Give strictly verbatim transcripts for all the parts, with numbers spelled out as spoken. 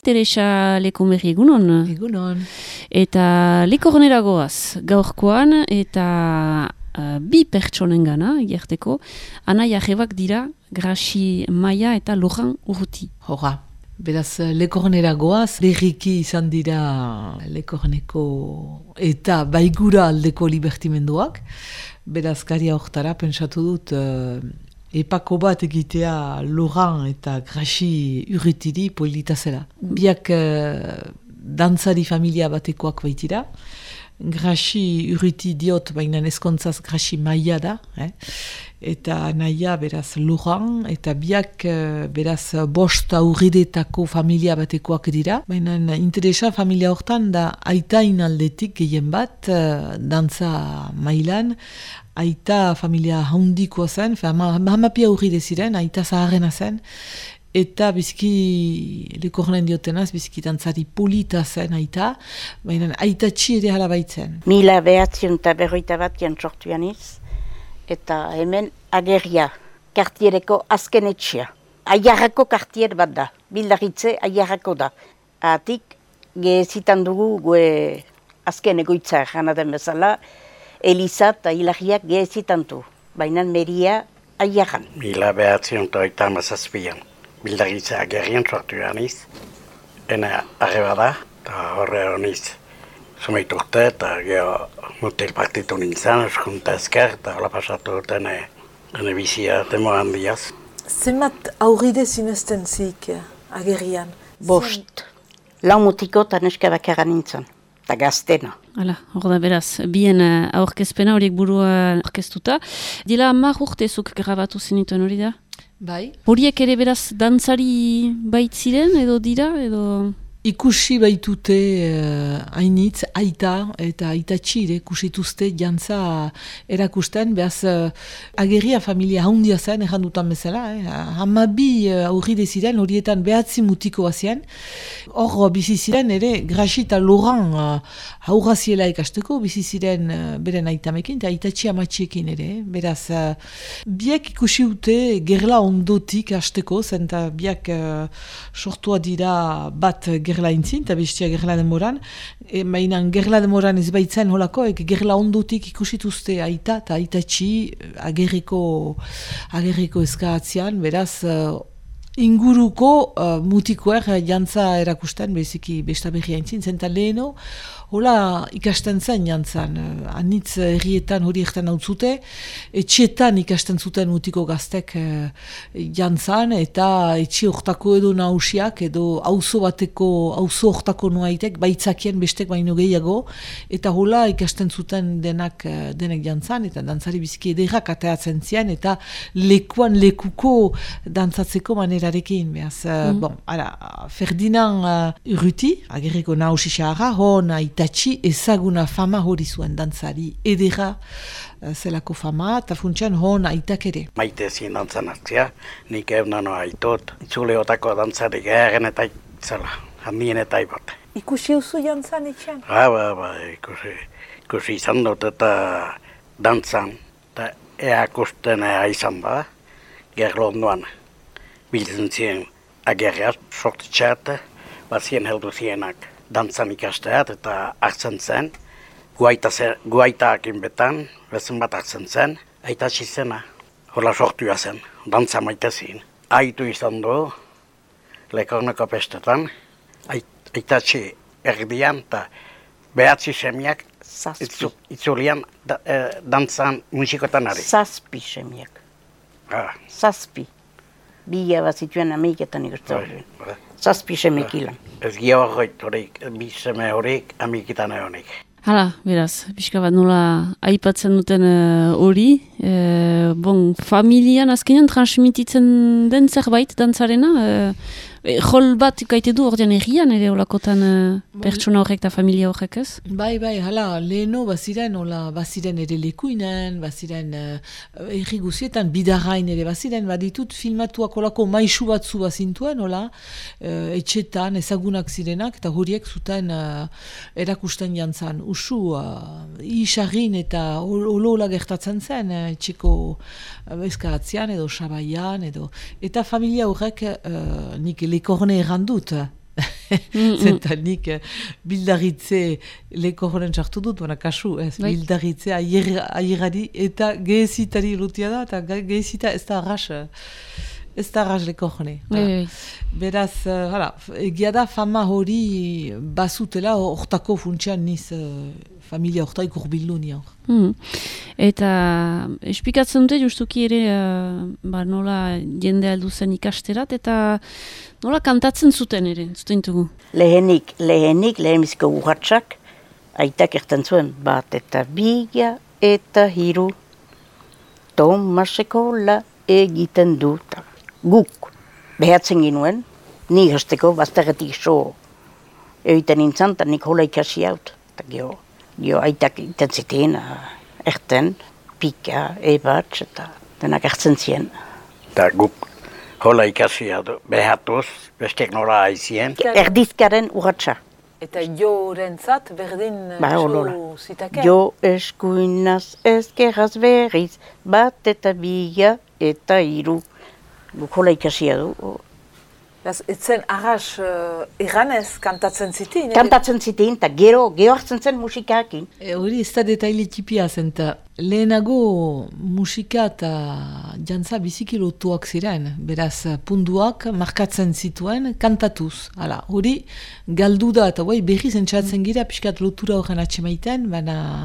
Teresa Lekomerri, egunon? Egunon. Eta Lekornera goaz, gaurkoan, eta uh, bi pertsonen gana, egerteko, anaia jebak dira, Grasi Maia eta Loran Urruti. Hora. Beraz, Lekornera goaz, berriki izan dira Lekorneko eta baigura aldeko libertimenduak. Beraz, karia hortara, pentsatu dut, uh, epako bat egitea Loran eta Grasi Urrutiri polita zela. Biak uh, dantzari familia batekoak baitira. Grasi Urruti diot, baina eskontzaz Grasi Maia da, eh? Eta naia beraz Loran, eta biak beraz bost aurridetako familia batekoak dira. Baina interesa familia hortan da aitain aldetik gehien bat, dantza mailan, aita familia handikoa zen, hamapia aurride ziren, aita zaharrena zen, eta bizki Lekornen diotenaz, bizki dantzari polita zen aita, baina aita txi ere hala baitzen. Mila behatzion eta berroita batian sortu janiz, eta hemen ageria, kartiereko azken etxea. Aiarrako kartier bat da, bildaritze aiarrako da. Atik, gehezitan dugu gue azken egoitza janaden bezala, Eliza eta Hilagiak gehezitan du, baina meria aiarran. Mila behatzion eta oita amazazpian, bildaritze agerian sortu janiz, ena arreba da, eta horre honiz. Zumeit urte eta geho mutil partitu nintzen, eskunta ezker, eta hola pasatu duten ene bizia demo handiaz. Zenbat aurride zinezten zik agerian? Bost. Lau mutiko eta neska bakarra nintzen, eta gaztena. Hala, hor da beraz, bien uh, aurkezpena horiek burua aurkeztuta. Dila hamar urtezuk grabatu zinituen hori da? Bai. Horiek ere beraz dantzari baitziren edo dira, edo... Ikusi baitute uh, hainitz, aita eta aitatxi ere kusituzte jantza erakusten, behaz uh, ageria familia haundia zen, erran dutan bezala, eh? Hamabi uh, aurride ziren, horietan behatzi mutiko bazien, hor bizi ziren ere Grasi eta Loran uh, haurra ziela ikasteko, bizi ziren uh, beren aitamekin, eta aitatxi amatxiekin ere, beraz, uh, biak ikusi dute gerla ondotik hasteko, zenta biak uh, sortua dira bat gerla intzin, eta bestia gerla demoran, e, mainan gerla demoran ez baitzen holako, ek gerla ondotik ikusituzte aita eta aitatxi agerriko, agerriko eskaatzean, beraz, uh, inguruko uh, mutikoer jantza erakusten, beziki besta berria intzin, zenta leheno, hola ikasten zen jantzan, uh, anitz herrietan hori erten hau zute, etxetan ikasten zuten mutiko gaztek uh, jantzan, eta etxe hortako edo nausiak, edo auzo bateko, auzo hortako nuaitek, baitzakien bestek baino gehiago, eta hola ikasten zuten denak, uh, denek jantzan, eta dantzari biziki ederrak ateatzen zian, eta lekuan lekuko dantzatzeko manerarekin, behaz, uh, mm. bon, ara, Ferdinand uh, Urruti, agerriko nausi xarra, hon aitatxi ezaguna fama hori zuen dantzari edera uh, zelako fama, eta funtsian hon aitak ere. Maite ezin dantzan hartzia, nik eunano aitot, itzuleotako dantzari geharen eta itzela, handien eta ibot. Ikusi uzu jantzan etxean? Ba, ba, ba, ikusi, ikusi izan dut eta dantzan, eta eakusten ea izan da, gerlo ondoan. Biltzen ziren agerriaz, sortitxeat, bazien heldu zienak dantzan ikasteat eta hartzen zen, guaitaakin betan, bezen bat hartzen zen, aitatxi zena, hola sortua zen, dantza maite zin. Aitu izan du, Lekorneko pestetan, aitatxi erdian eta behatzi semiak itzu, itzulian da, eh, dantzan musikotan ari. Zazpi semiak. Ah. Zazpi. Bila bat zituen ameiketan ikusten hori. Zazpi semek ilan. Ez gio horreit horik, bi seme horik, ameiketan horik. Hala, beraz, pixka bat nola aipatzen duten hori, uh, bon, familian azkenean transmititzen den zerbait dantzarena, uh, E, jol bat gaite du ordean errian ere olakotan uh, pertsona horrek eta familia horrek ez? Bai, bai, hala, leheno baziren, ola, baziren ere lekuinen, baziren uh, erri guzietan, bidarrain ere baziren, baditut filmatuak olako maisu batzu bazintuen, ola, uh, etxetan ezagunak zirenak, eta horiek zuten uh, erakusten jantzan. Usu, uh, isarrin eta olo-ola gertatzen zen, uh, etxeko uh, eskaratzean edo sabaian, edo, eta familia horrek uh, nik Lekorne errandut, Zentanik eh, bildarritze leko horren sartu dut, baina kasu, ez, Bai. bildarritze aier- aierari eta gehezitari lutia da, eta ge- gehezita ez da arras, eh, ez da arras leko hone. Bai, bai. Beraz, uh, hala, egia da fama hori bazutela hortako funtsian niz uh, familia hortaik urbildu nian. Hmm. Eta esplikatzen dute justuki ere uh, ba, nola jende aldu zen ikasterat eta nola kantatzen zuten ere, zuten dugu. Lehenik, lehenik, lehenbiziko urratsak, aitak erten zuen, bat eta biga eta hiru, Tomasekola egiten dut. Guk behatzen ginuen, ni hasteko bazterretik so egiten nintzen, eta nik hola ikasi haut. Eta gero, gero aitak egiten zitein, erten, pika, ebatz, eta denak ertzen zien. Eta guk hola ikasia du, behatuz, bestek nola aizien. Erdizkaren urratsa. Eta jorentzat berdin Ba, so holola. zitake. Jo eskuinaz ezkerraz berriz, bat eta biga eta hiru. Guk hola ikasia du. Beraz, etzen arras uh, iganez kantatzen zitin. Kantatzen zitein, eta gero, gero hartzen zen musikakin. E, hori ez da detaile tipia zen, eta lehenago musika eta jantza biziki lotuak ziren, beraz punduak markatzen zituen kantatuz. Hala, hori galdu da, eta guai berriz entxatzen gira, pixkat lotura horren atxemaiten, baina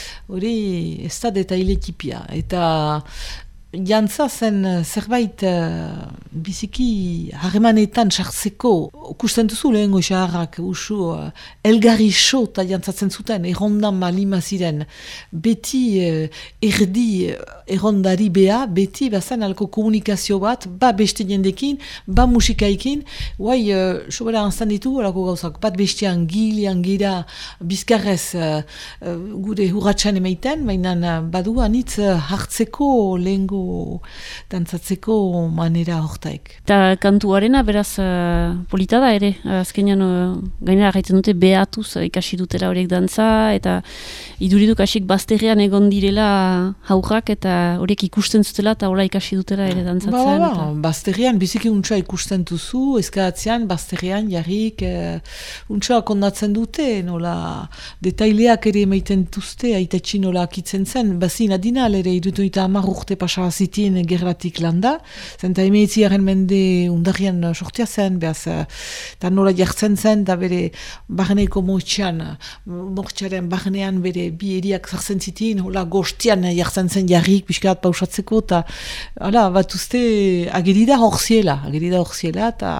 hori ez da detaile tipia. Eta jantza zen zerbait uh, biziki harremanetan sartzeko, kusten duzu lehengo xaharrak usu uh, elgarri so eta jantzatzen zuten, errondan malima ziren, beti uh, erdi uh, errondari bea, beti bazen alko komunikazio bat, ba beste jendekin, ba musikaikin, guai, uh, sobera anztan ditu, alako gauzak, bat bestean gilean gira bizkarrez uh, uh, gure hurratxan emaiten, baina uh, badu anitz uh, hartzeko lehengo dantzatzeko manera hortaik. Eta kantuarena beraz uh, polita da ere, azkenean uh, gainera gaitzen dute behatuz uh, ikasi dutela horiek dantza, eta iduriduk hasik bazterrean egon direla haurrak eta horiek ikusten zutela eta hola ikasi dutela ere dantzatzen. Ba, ba, eta... bazterrean biziki untsa ikusten duzu, eskaatzean bazterrean jarrik uh, untsa kondatzen dute, nola detaileak ere emaiten dituzte, aitatxi nola akitzen zen, bazin adinal ere irutuita hamar urte pasa zitien gerratik landa, zenta emeitziaren mende undarrian sortia zen, behaz, eta nola jartzen zen, da bere barneiko motxan, motxaren barnean bere bi eriak zartzen zitien, hola gostian jartzen zen jarrik, pixkat pausatzeko, eta hala, bat uste, agerida hor ziela, agerida hor ziela, eta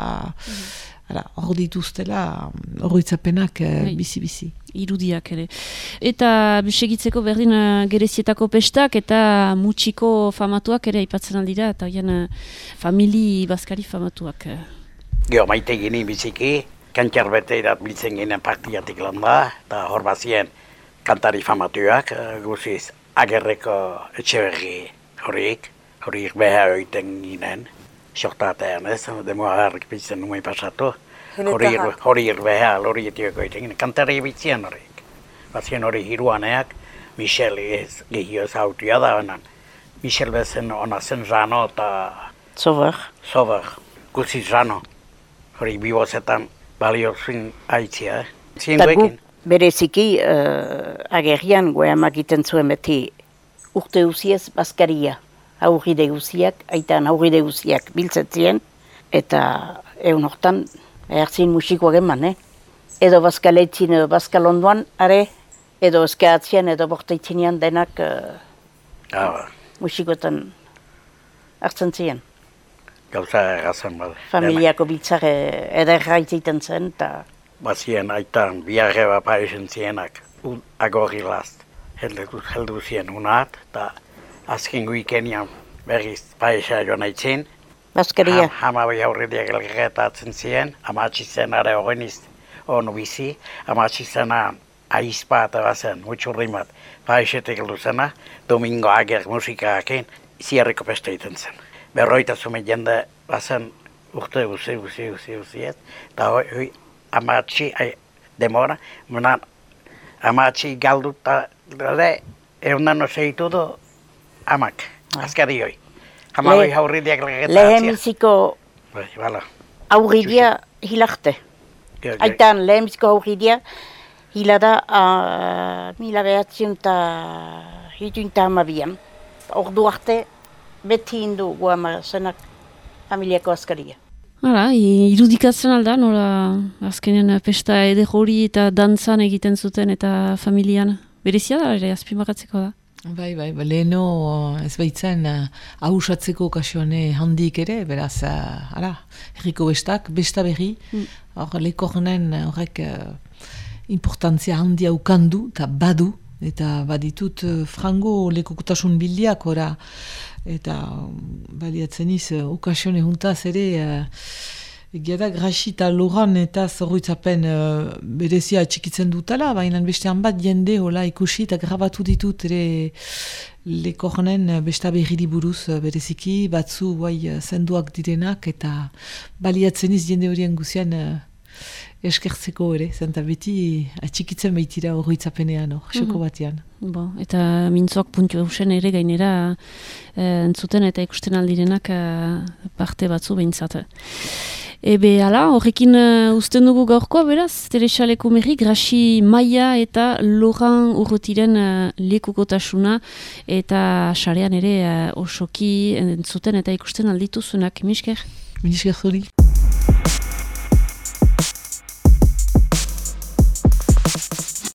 hor dituztela, horroitzapenak bizi-bizi. Irudiak ere. Eta segitzeko berdin uh, gerezietako pestak eta mutxiko famatuak ere aipatzen aldira, eta hoian uh, famili bazkari famatuak. Uh. Gero maite gini biziki, kantxar bete irat biltzen ginen partiatik landa, eta hor bazien kantari famatuak, uh, guziz agerreko etxeberri horiek, horiek beha oiten ginen, sortatean ez, demo agarrik biltzen numai pasatu. Hori irbeha, hori etioko egiten, kantari bitzien horiek. Bazien hori hiruaneak, Michel ez gehioz hautia da honan. Michel bezen ona zen Rano eta... Zobar. Zobar, guzi Rano. Hori bibozetan balio zin aitzia, eh? Zien guekin. Bereziki uh, agerrian goeamak iten zuen beti urte guziez bazkaria. Aurride guziak, aitan aurride guziak biltzetzien, eta egun hortan erzin musikoa geman, eh? Edo bazkaletzin, edo bazkalonduan, are, edo eskaatzean, edo bortaitzinean denak uh, ah, musikoetan hartzen ziren. Gauza errazen bada. Familiako biltzare ederra itzaiten zen, eta... Bazien aitan biarre bapaisen zienak, agorri last, heldu, heldu zien unat, eta azken guikenian berriz paisa joan aitzin. Bazkaria. Hama bai aurrediak elgerretatzen ziren, amatxi zen are horreniz onu bizi, amatxi zena aizpa eta bazen, mutxurri bat, paisetek heldu zena, domingo ager musikaekin, ziarriko peste egiten zen. Berroita zume jende bazen urte guzi, guzi, guzi, guzi ez, eta hoi amatxi demora, munan amatxi galdu eta egunan oseitu du amak, azkari hoi. Hama bai aurridiak legetatzea. Lehen biziko aurridia hilarte. Aitan lehenbizko aurridia, hila da uh, mila behatziun eta hitun eta hamabian. Ordu arte beti hindu guama zenak familiako askaria. Hala, irudikatzen alda, nola azkenen pesta eder hori eta dantzan egiten zuten eta familian. Berezia da, ere, azpimagatzeko da. Bai, bai, bai, leheno ez baitzen hausatzeko uh, okasione handik ere, beraz, uh, ara, herriko bestak, besta berri, hor mm. lekornen horrek uh, importantzia handia ukandu eta badu, eta baditut uh, frango lekokotasun bildiak, ora, eta um, baliatzen iz, uh, okasione juntaz ere, uh, egia da, Graxi eta Loran eta zorruitzapen uh, berezia txikitzen dutala, baina bestean bat jende hola ikusi eta grabatu ditut ere lekornen besta berriri buruz uh, bereziki, batzu guai uh, zenduak direnak eta baliatzen iz jende horien guzian uh, eskertzeko ere, zenta beti atxikitzen baitira horruitzapenean, hor, xoko batean. Bo, eta mintzoak puntu eusen ere gainera eh, entzuten eta ikusten aldirenak eh, parte batzu behintzat. Ebe, ala, horrekin uh, usten dugu gaurkoa, beraz, Teresa Lekomerri, Graxi Maia eta Loran Urrutiren uh, lekukotasuna eta sarean ere uh, osoki entzuten eta ikusten aldituzunak. Misker? Misker zuri.